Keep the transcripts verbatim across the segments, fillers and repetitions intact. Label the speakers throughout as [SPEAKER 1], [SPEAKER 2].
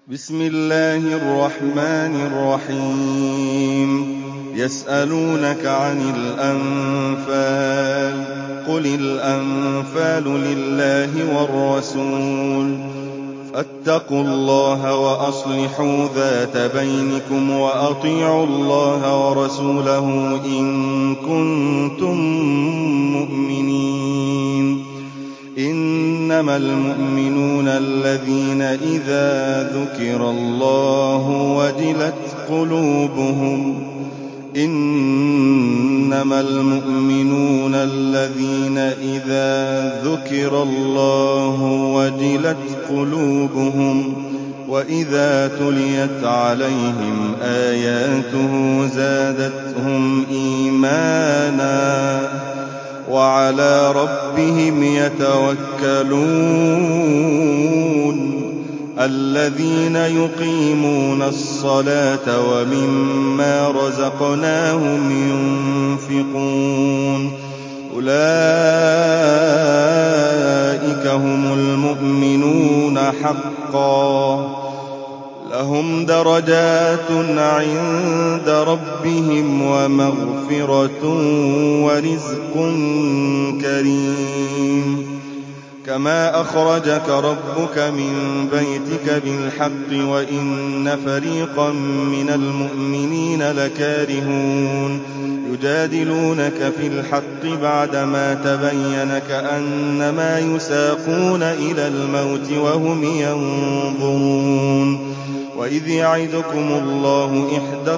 [SPEAKER 1] بسم الله الرحمن الرحيم يسألونك عن الأنفال قل الأنفال لله والرسول فاتقوا الله وأصلحوا ذات بينكم وأطيعوا الله ورسوله إن كنتم مؤمنين. إنما المؤمنون الذين إذا ذكر الله وجلت قلوبهم إنما المؤمنون الذين إذا ذكر الله وجلت قلوبهم وإذا تليت عليهم آياته زادتهم إيمانا وعلى ربهم يتوكلون. الذين يقيمون الصلاة ومما رزقناهم ينفقون أولئك هم المؤمنون حقا لهم درجات عند ربهم ومغفرة ورزق كريم. كما أخرجك ربك من بيتك بالحق وإن فريقا من المؤمنين لكارهون يجادلونك في الحق بعدما تبين كأنما يساقون إلى الموت وهم ينظرون. وإذ يعدكم الله إحدى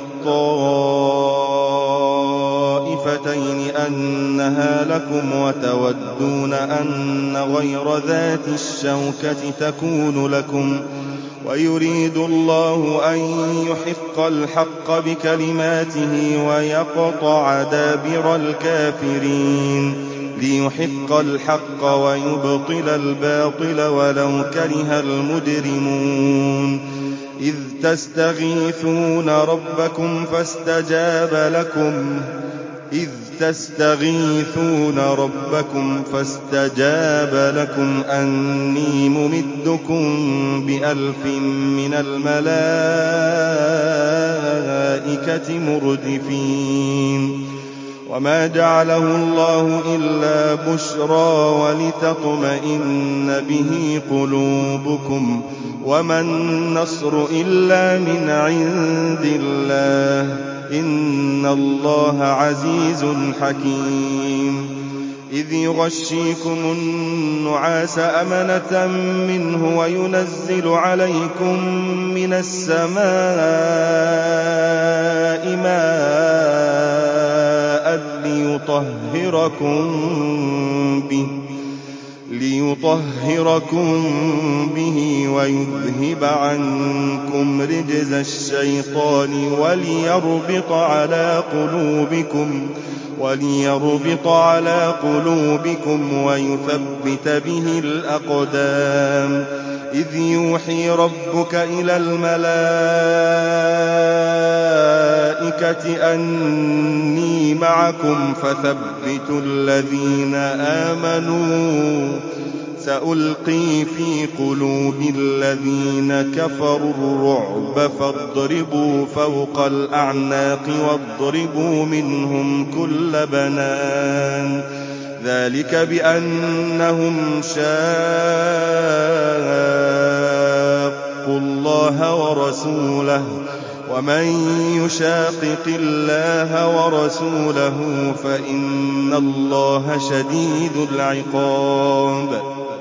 [SPEAKER 1] الطائفتين أنها لكم وتودون أن غير ذات الشوكة تكون لكم ويريد الله أن يحق الحق بكلماته ويقطع دابر الكافرين ليحق الحق ويبطل الباطل ولو كره المجرمون. إذ تستغيثون ربكم فاستجاب لكم إذ تستغيثون ربكم فاستجاب لكم أني ممدكم بألف من الملائكة مردفين. وما جعله الله إلا بشرى ولتطمئن به قلوبكم وما النصر إلا من عند الله إن الله عزيز حكيم. إذ يغشيكم النعاس أمنة منه وينزل عليكم من السماء ماء ليطهركم به ليطهركم به ويذهب عنكم رجز الشيطان وليربط على قلوبكم وليربط على قلوبكم ويثبت به الأقدام. إذ يوحي ربك إلى الملائكة أني معكم فثبتوا الذين آمنوا سألقي في قلوب الذين كفروا الرعب فاضربوا فوق الأعناق واضربوا منهم كل بنان. ذلك بأنهم شاقوا الله ورسوله ومن يشاقق الله ورسوله فإن الله شديد العقاب.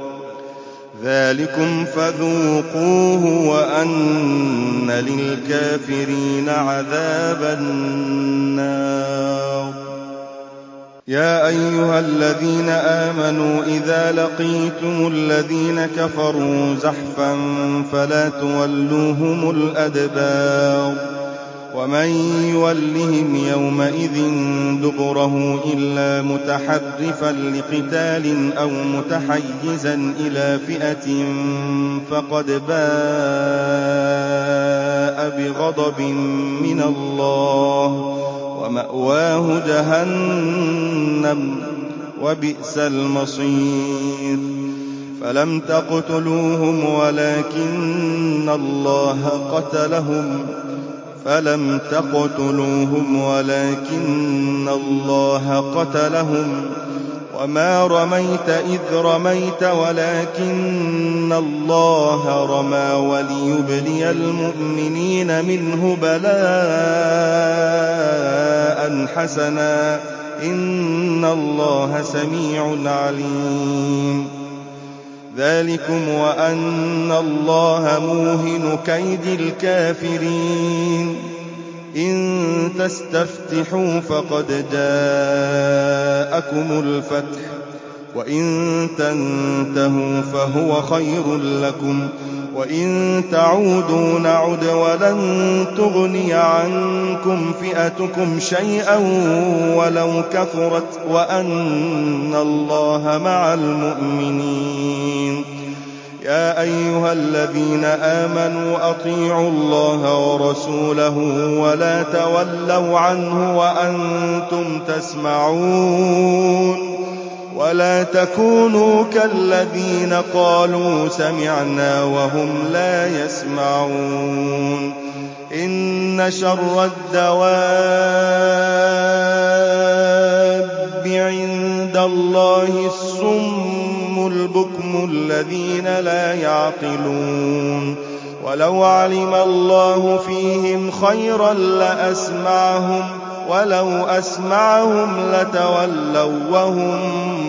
[SPEAKER 1] ذلكم فذوقوه وأن للكافرين عذاب النار. يا أيها الذين آمنوا إذا لقيتم الذين كفروا زحفا فلا تولوهم الأدبار ومن يولهم يومئذ دبره إلا متحرفا لقتال أو متحيزا إلى فئة فقد باء بغضب من الله ومأواه جهنم وبئس المصير. فلم تقتلوهم ولكن الله قتلهم فلم تقتلوهم ولكن الله قتلهم وما رميت إذ رميت ولكن الله رمى وليبلي المؤمنين منه بلاء حسنا إن الله سميع عليم. ذلكم وأن الله موهن كيد الكافرين. إن تستفتحوا فقد جاءكم الفتح وإن تنتهوا فهو خير لكم وإن تعودوا نعد ولن تغني عنكم فئتكم شيئا ولو كثرت وأن الله مع المؤمنين. يا أيها الذين آمنوا أطيعوا الله ورسوله ولا تولوا عنه وأنتم تسمعون ولا تكونوا كالذين قالوا سمعنا وهم لا يسمعون. إن شر الدواب عند الله الصم البكم الذين لا يعقلون. ولو علم الله فيهم خيرا لأسمعهم ولو أسمعهم لتولوا وهم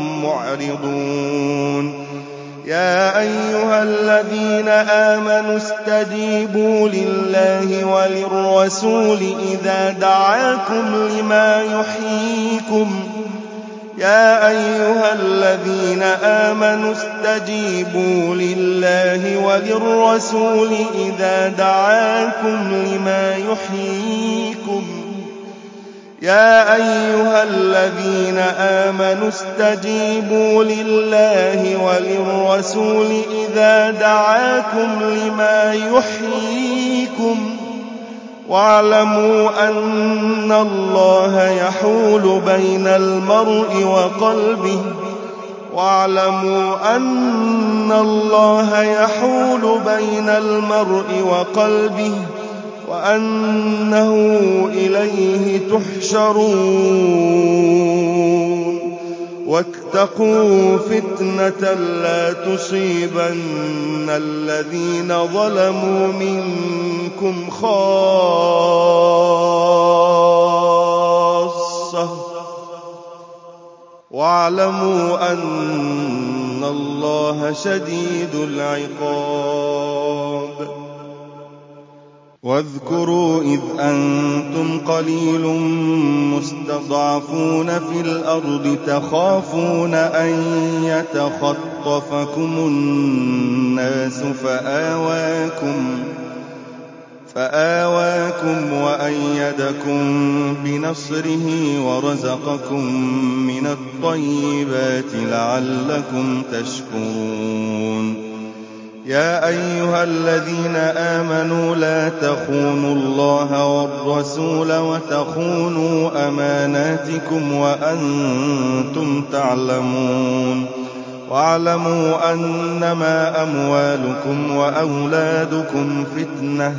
[SPEAKER 1] معرضون. يا أيها الذين آمنوا استجيبوا لله وللرسول إذا دعاكم لما يحييكم يا أيها الذين آمنوا استجيبوا لله وللرسول إذا دعاكم لما يحييكم يا أيها الذين آمنوا استجيبوا لله وللرسول إذا دعاكم لما يحييكم واعلموا أن الله يحول بين المرء وقلبه واعلموا أن الله يحول بين المرء وقلبه وأنه إليه تحشرون. واتقوا فتنة لا تصيبن الذين ظلموا منكم خاصة واعلموا أن الله شديد العقاب. واذكروا إذ أنتم قليل مستضعفون في الأرض تخافون أن يتخطفكم الناس فآواكم فآواكم وأيدكم بنصره ورزقكم من الطيبات لعلكم تشكرون. يا أيها الذين آمنوا لا تخونوا الله والرسول وتخونوا أماناتكم وأنتم تعلمون. واعلموا أنما أموالكم وأولادكم فتنة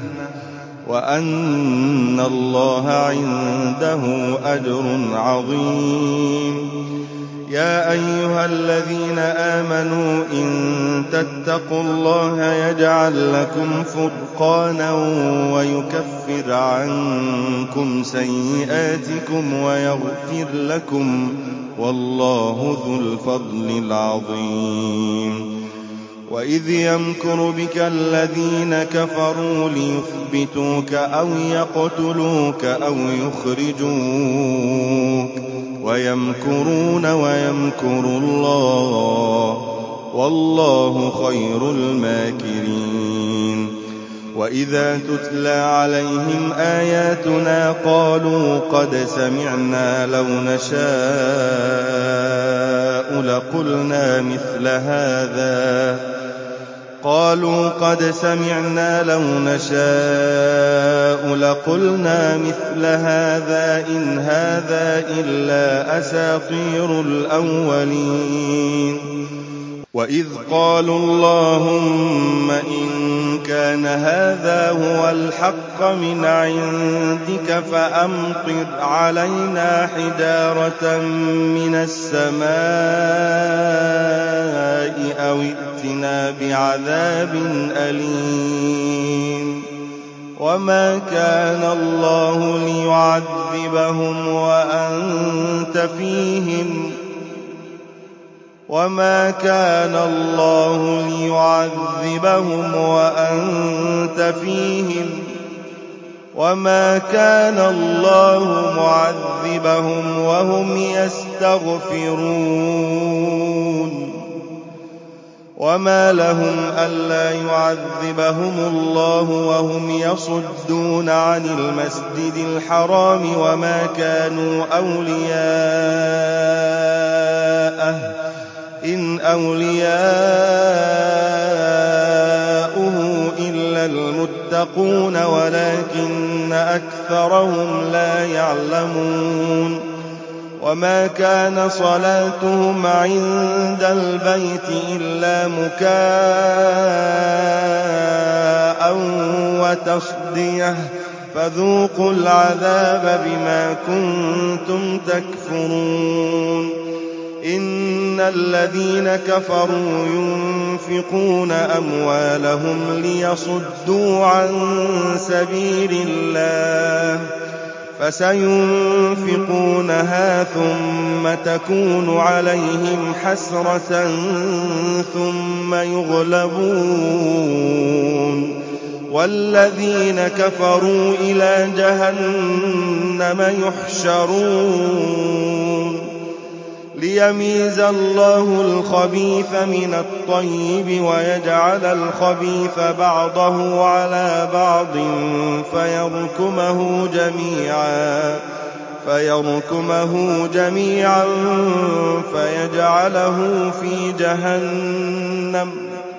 [SPEAKER 1] وأن الله عنده أجر عظيم. يا أيها الذين آمنوا إن تتقوا الله يجعل لكم فرقانا ويكفر عنكم سيئاتكم ويغفر لكم والله ذو الفضل العظيم. وإذ يمكر بك الذين كفروا ليثبتوك أو يقتلوك أو يخرجوك ويمكرون ويمكر الله والله خير الماكرين. وإذا تتلى عليهم آياتنا قالوا قد سمعنا لو نشاء لقلنا مثل هذا قالوا قد سمعنا لو نشاء لقلنا مثل هذا إن هذا إلا أساطير الأولين. وإذ قالوا اللهم إن كان هذا هو الحق من عندك فأمطر علينا حجارة من السماء أو ائتنا بعذاب أليم وما كان الله ليعذبهم وأنت فيهم وما كان الله ليعذبهم وأنت فيهم وما كان الله معذبهم وهم يستغفرون وما لهم ألا يعذبهم الله وهم يصدون عن المسجد الحرام وما كانوا أولياءه إن أولياؤه إلا المتقون ولكن أكثرهم لا يعلمون وما كان صلاتهم عند البيت إلا مكاء وتصديه فذوقوا العذاب بما كنتم تكفرون إن الذين كفروا ينفقون أموالهم ليصدوا عن سبيل الله فسينفقونها ثم تكون عليهم حسرة ثم يغلبون والذين كفروا إلى جهنم يحشرون ليميز الله الخبيث من الطيب ويجعل الخبيث بعضه على بعض فيركمه جميعا فيركمه جميعا فيجعله في جهنم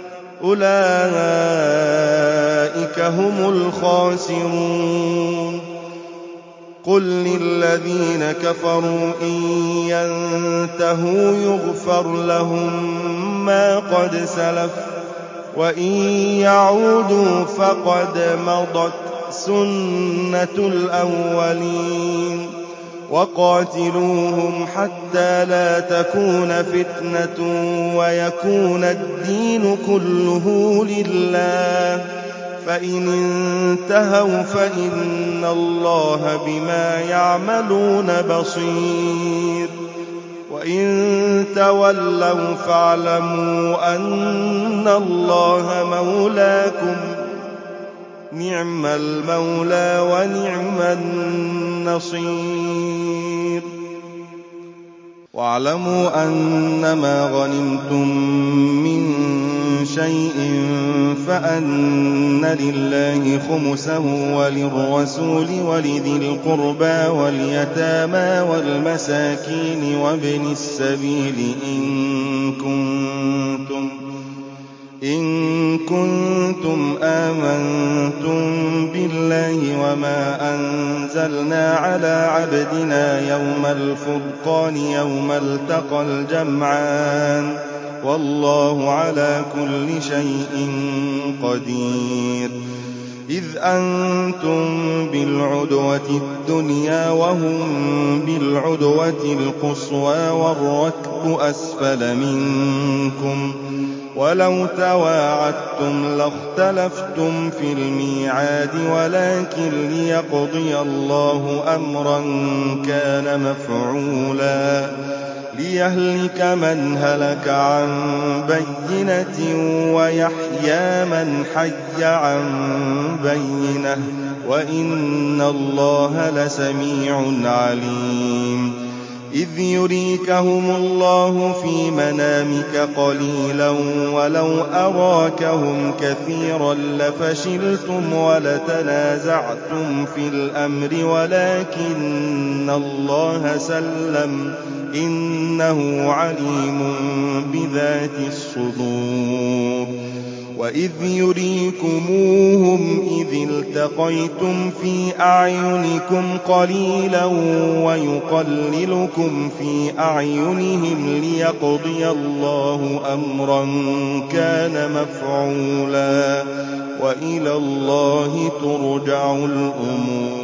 [SPEAKER 1] أولئك هم الخاسرون قل للذين كفروا إن ينتهوا يغفر لهم ما قد سلف وإن يعودوا فقد مضت سنة الأولين وقاتلوهم حتى لا تكون فتنة ويكون الدين كله لله فإن انتهوا فإن الله بما يعملون بصير وإن تولوا فاعلموا أن الله مولاكم نعم المولى ونعم النصير واعلموا أنما غنمتم من شيء فأن لله خمسه وللرسول ولذي القربى واليتامى والمساكين وابن السبيل إن كنتم إن كنتم آمنتم بالله وما أنزلنا على عبدنا يوم الفرقان يوم التقى الجمعان والله على كل شيء قدير إذ أنتم بالعدوة الدنيا وهم بالعدوة القصوى والركب أسفل منكم ولو تواعدتم لاختلفتم في الميعاد ولكن ليقضي الله أمرا كان مفعولا ليهلك من هلك عن بينة ويحيى من حي عن بينة وإن الله لسميع عليم إذ يريكهم الله في منامك قليلا ولو أراكهم كثيرا لفشلتم ولتنازعتم في الأمر ولكن الله سلم إنه عليم بذات الصدور وإذ يريكموهم إذ التقيتم في أعينكم قليلا ويقللكم في أعينهم ليقضي الله أمرا كان مفعولا وإلى الله ترجع الأمور.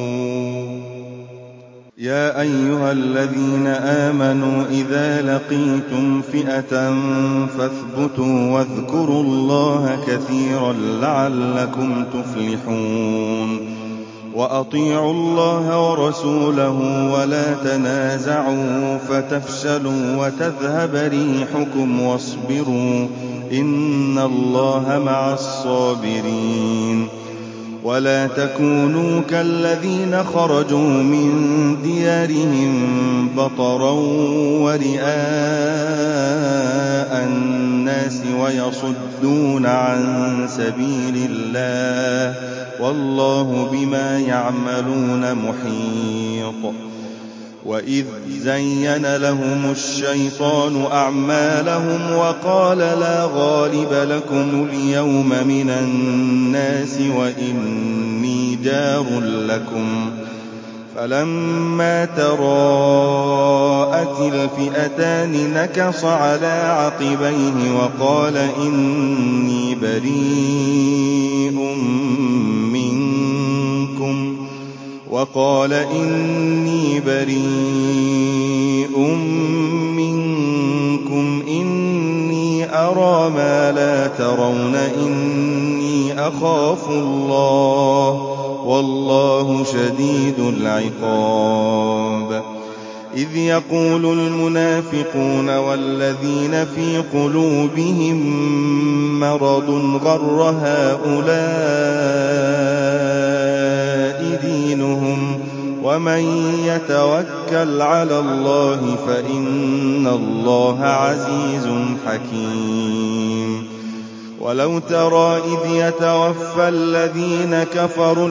[SPEAKER 1] يا أيها الذين آمنوا إذا لقيتم فئة فاثبتوا واذكروا الله كثيرا لعلكم تفلحون. وأطيعوا الله ورسوله ولا تنازعوا فتفشلوا وتذهب ريحكم واصبروا إن الله مع الصابرين. ولا تكونوا كالذين خرجوا من ديارهم بطرا ورئاء الناس ويصدون عن سبيل الله والله بما يعملون محيط. وإذ زين لهم الشيطان أعمالهم وقال لا غالب لكم اليوم من الناس وإني جار لكم فلما تراءت الفئتان نكص على عقبيه وقال إني بريء منكم وقال إني بريء منكم إني أرى ما لا ترون إني أخاف الله والله شديد العقاب. إذ يقول المنافقون والذين في قلوبهم مرض غر هؤلاء دينهم ومن يتوكل على الله فإن الله عزيز حكيم. ولو ترى إذ يتوفى الذين كفروا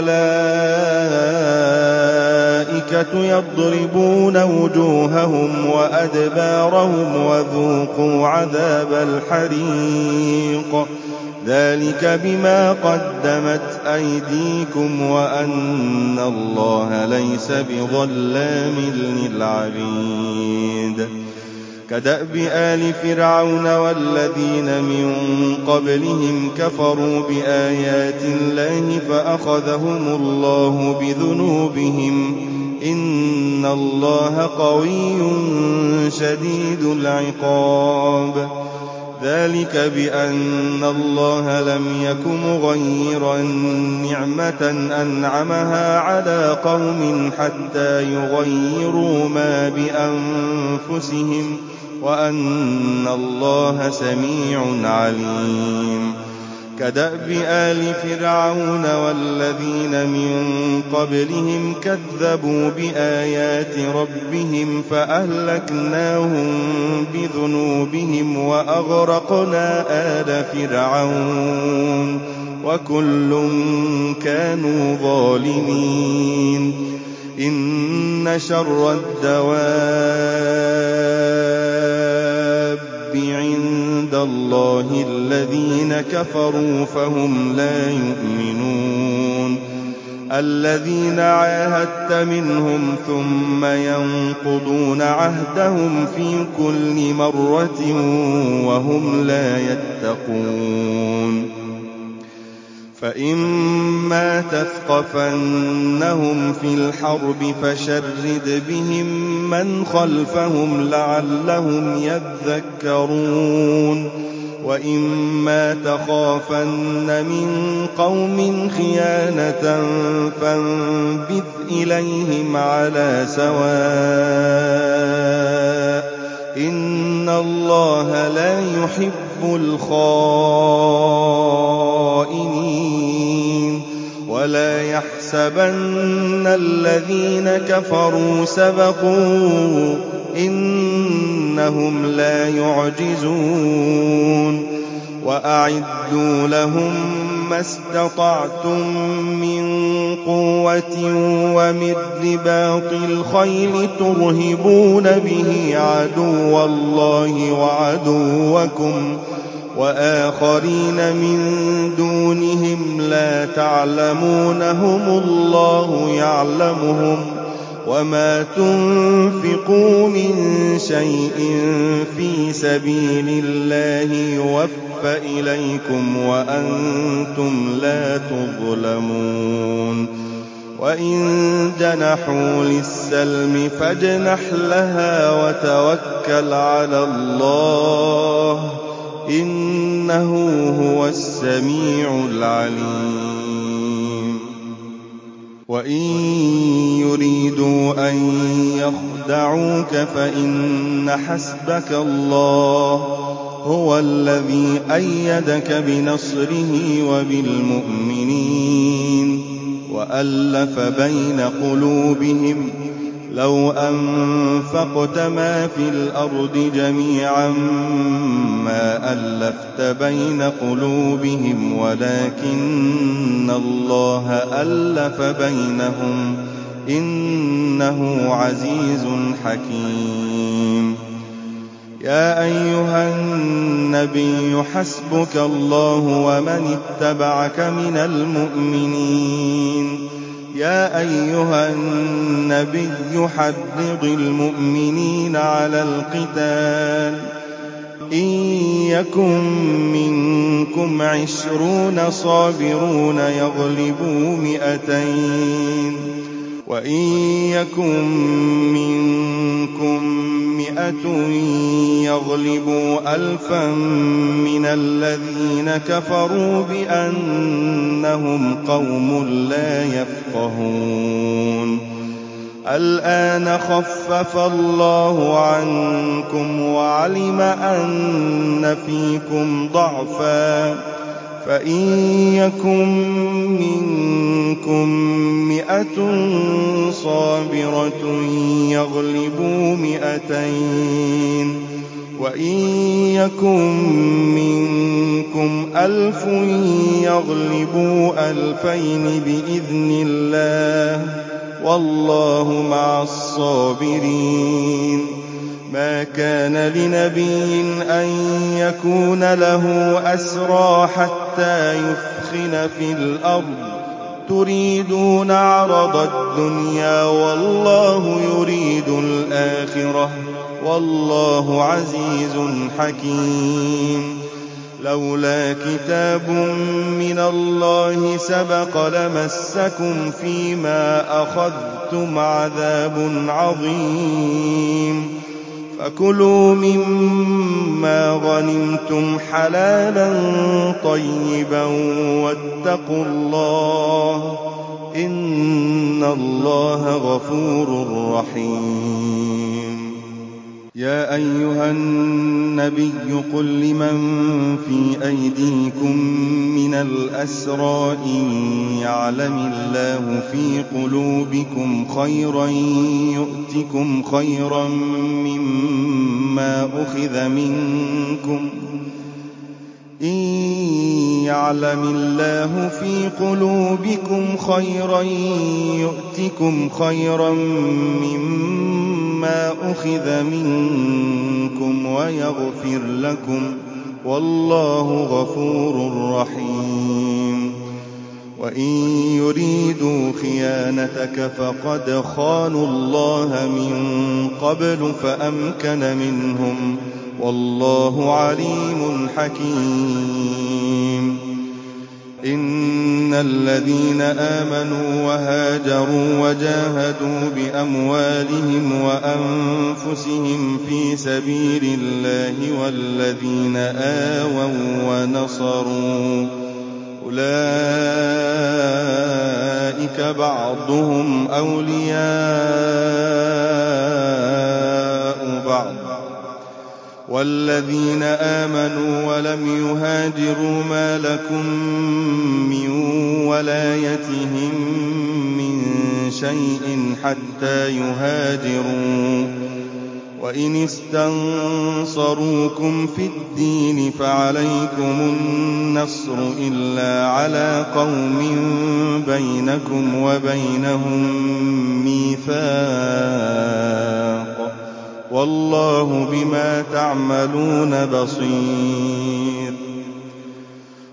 [SPEAKER 1] الملائكة يضربون وجوههم وأدبارهم وذوقوا عذاب الحريق ذلك بما قدمت أيديكم وأن الله ليس بظلام للعبيد. كدأب آل فرعون والذين من قبلهم كفروا بآيات الله فأخذهم الله بذنوبهم إن الله قوي شديد العقاب. ذلك بأن الله لم يك مغيرا نعمة أنعمها على قوم حتى يغيروا ما بأنفسهم وأن الله سميع عليم. كدأب آل فرعون والذين من قبلهم كذبوا بآيات ربهم فأهلكناهم بذنوبهم وأغرقنا آل فرعون وكل كانوا ظالمين. إن شر الدواب عند الله الذين كفروا فهم لا يؤمنون. الذين عاهدت منهم ثم ينقضون عهدهم في كل مرة وهم لا يتقون. فإما تثقفنهم في الحرب فشرد بهم من خلفهم لعلهم يذكرون. وإما تخافن من قوم خيانة فانبذ إليهم على سواء إن الله لا يحب الخائنين. ولا يحسبن الذين كفروا سبقوا إنهم لا يعجزون. وأعدوا لهم ما استطعتم من قوة ومن رباط الخيل ترهبون به عدو الله وعدوكم وآخرين من دونهم لا تعلمونهم الله يعلمهم وما تنفقوا من شيء في سبيل الله يوفى إليكم وأنتم لا تظلمون وإن جنحوا للسلم فاجنح لها وتوكل على الله إنه هو السميع العليم وإن يريدوا أن يخدعوك فإن حسبك الله هو الذي أيدك بنصره وبالمؤمنين وألف بين قلوبهم لو أنفقت ما في الأرض جميعا ما ألفت بين قلوبهم ولكن الله ألف بينهم إنه عزيز حكيم يا أيها النبي حسبك الله ومن اتبعك من المؤمنين يا أيها النبي حرض المؤمنين على القتال إن يكن منكم عشرون صابرون يغلبوا مئتين وإن يكن منكم مئة يغلبوا ألفا من الذين كفروا بأنهم قوم لا يفقهون الآن خفف الله عنكم وعلم أن فيكم ضعفا فإن يكن منكم مئة صابرة يغلبوا مئتين وإن يكن منكم ألف يغلبوا ألفين بإذن الله والله مع الصابرين ما كان لنبي أن يكون له أسرى حتى يثخن في الأرض تريدون عرض الدنيا والله يريد الآخرة والله عزيز حكيم لولا كتاب من الله سبق لمسكم فيما أخذتم عذاب عظيم فكلوا مما غنمتم حلالا طيبا واتقوا الله إن الله غفور رحيم يا أيها النبي قل لمن في أيديكم من الأسرى إن يعلم الله في قلوبكم خيرا يؤتكم خيرا مما أخذ منكم إن يعلم الله في قلوبكم خيرا يؤتكم خيرا مما أخذ منكم ويغفر لكم والله غفور رحيم وإن يريدوا خيانتك فقد خانوا الله من قبل فأمكن منهم والله عليم حكيم إن الذين آمنوا وهاجروا وجاهدوا بأموالهم وأنفسهم في سبيل الله والذين آووا ونصروا أولئك بعضهم أولياء بعض والذين آمنوا ولم يهاجروا ما لكم من ولايتهم من شيء حتى يهاجروا وإن استنصروكم في الدين فعليكم النصر إلا على قوم بينكم وبينهم ميثاق والله بما تعملون بصير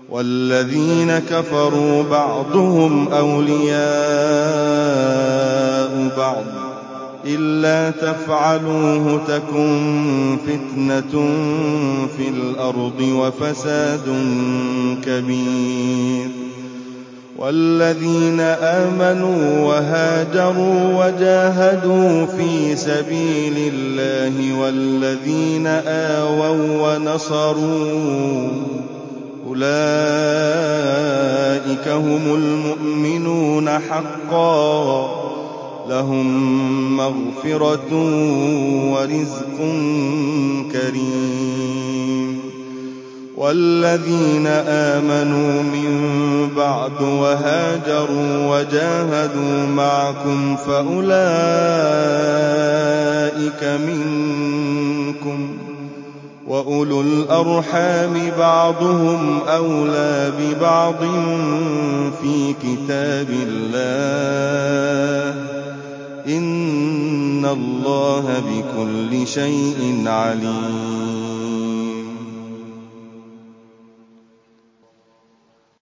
[SPEAKER 1] وَالَّذِينَ كَفَرُوا بَعْضُهُمْ أَوْلِيَاءُ بَعْضٍ إِلَّا تَفْعَلُوهُ تَكُن فِتْنَةٌ فِي الْأَرْضِ وَفَسَادٌ كَبِيرٌ وَالَّذِينَ آمَنُوا وَهَاجَرُوا وَجَاهَدُوا فِي سَبِيلِ اللَّهِ وَالَّذِينَ آوَوا وَّنَصَرُوا أُولَٰئِكَ هُمُ الْمُؤْمِنُونَ حَقًّا ۚ لَّهُم مَّغْفِرَةٌ وَرِزْقٌ كَرِيمٌ وَالَّذِينَ آمَنُوا مِن بَعْدُ وَهَاجَرُوا وَجَاهَدُوا مَعَكُمْ فَأُولَٰئِكَ مِنكُمْ ۚ وَأُولُو الْأَرْحَامِ بَعْضُهُمْ أَوْلَىٰ بِبَعْضٍ فِي كِتَابِ اللَّهِ ۗ إِنَّ اللَّهَ بِكُلِّ شَيْءٍ عَلِيمٌ